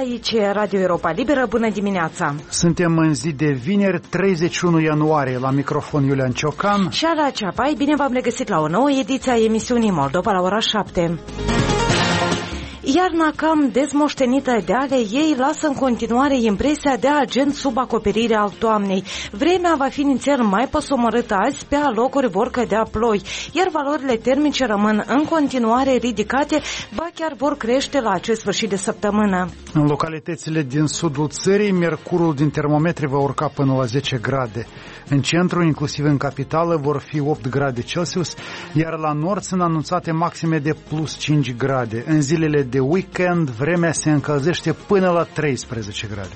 Aici e Radio Europa Liberă, bună dimineața! Suntem în zi de vineri, 31 ianuarie, la microfon Iulian Ciocan și Ala Ceapai. Bine v-am regăsit la o nouă ediție a emisiunii Moldova la ora 7. Iarna cam dezmoștenită de ale ei lasă în continuare impresia de agent sub acoperire al toamnei. Vremea va fi inițial mai posomorâtă azi, pe alocuri vor cădea ploi, iar valorile termice rămân în continuare ridicate, ba chiar vor crește la acest sfârșit de săptămână. În localitățile din sudul țării, mercurul din termometri va urca până la 10 grade. În centru, inclusiv în capitală, vor fi 8 grade Celsius, iar la nord sunt anunțate maxime de plus 5 grade. În zilele de weekend, vremea se încălzește până la 13 grade.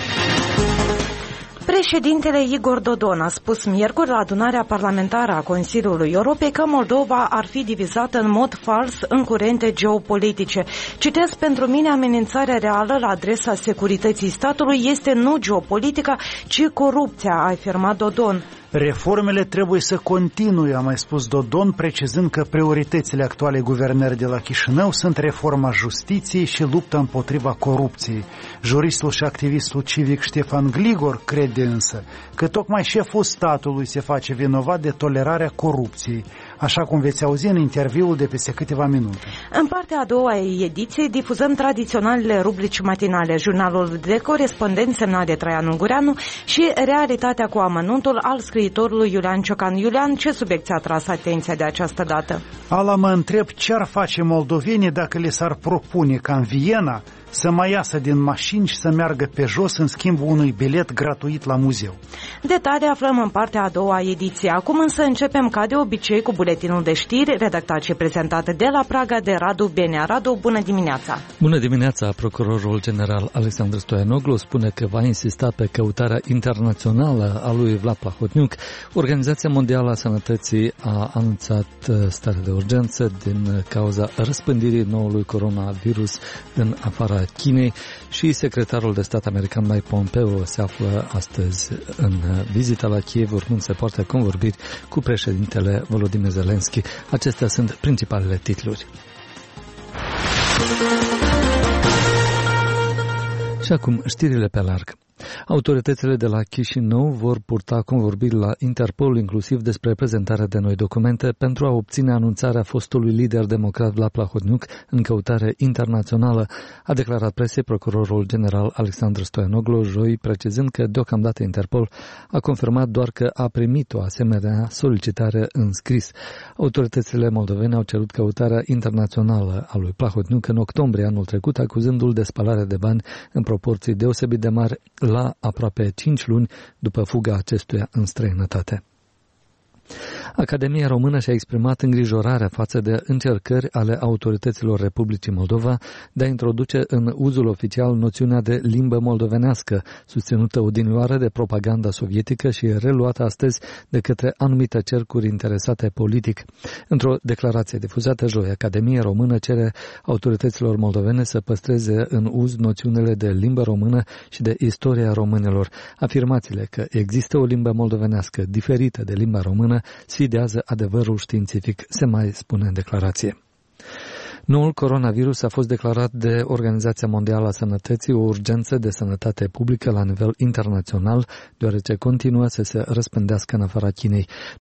Președintele Igor Dodon a spus miercuri la adunarea parlamentară a Consiliului Europei că Moldova ar fi divizată în mod fals în curente geopolitice. Citesc: pentru mine amenințarea reală la adresa securității statului este nu geopolitica, ci corupția, a afirmat Dodon. Reformele trebuie să continue, a mai spus Dodon, precizând că prioritățile actualei guvernări de la Chișinău sunt reforma justiției și lupta împotriva corupției. Juristul și activistul civic Ștefan Gligor crede însă că tocmai șeful statului se face vinovat de tolerarea corupției, așa cum veți auzi în interviul de peste câteva minute. În partea a doua a ediției difuzăm tradiționalele rubrici matinale, jurnalul de corespondenți semnat de Traian Ungureanu și realitatea cu amănuntul al scriitorului Iulian Ciocan. Iulian, ce subiect ți-a atras atenția de această dată? Ala, mă întreb ce ar face moldovenii dacă le s-ar propune ca în Viena să mai iasă din mașini și să meargă pe jos în schimbul unui bilet gratuit la muzeu. Detalii aflăm în partea a doua a ediției. Acum însă începem ca de obicei cu buletinul de știri, redactat și prezentat de la Praga de Radu Benea. Radu, bună dimineața! Bună dimineața! Procurorul general Alexandru Stoianoglu spune că va insista pe căutarea internațională a lui Vlad Plahotniuc. Organizația Mondială a Sănătății a anunțat stare de urgență din cauza răspândirii noului coronavirus în afara Chinei și secretarul de stat american Mike Pompeo se află astăzi în vizită la Kiev, urmând să poarte convorbiri cu președintele Volodymyr Zelensky. Acestea sunt principalele titluri. Și acum știrile pe larg. Autoritățile de la Chișinău vor purta convorbiri la Interpol, inclusiv despre prezentarea de noi documente, pentru a obține anunțarea fostului lider democrat Vlad Plahotniuc în căutare internațională, a declarat presei procurorul general Alexandru Stoianoglu joi, precizând că deocamdată Interpol a confirmat doar că a primit o asemenea solicitare în scris. Autoritățile moldovene au cerut căutarea internațională a lui Plahotniuc în octombrie anul trecut, acuzându-l de spălare de bani în proporții deosebit de mari la aproape 5 luni după fuga acestuia în străinătate. Academia Română și-a exprimat îngrijorarea față de încercări ale autorităților Republicii Moldova de a introduce în uzul oficial noțiunea de limbă moldovenească, susținută odinioară de propaganda sovietică și reluată astăzi de către anumite cercuri interesate politic. Într-o declarație difuzată joi, Academia Română cere autorităților moldovene să păstreze în uz noțiunile de limbă română și de istoria românilor. Afirmațiile că există o limbă moldovenească diferită de limba română sfidează adevărul științific, se mai spune în declarație. Noul coronavirus a fost declarat de Organizația Mondială a Sănătății o urgență de sănătate publică la nivel internațional, deoarece continuă să se răspândească în afara Chinei.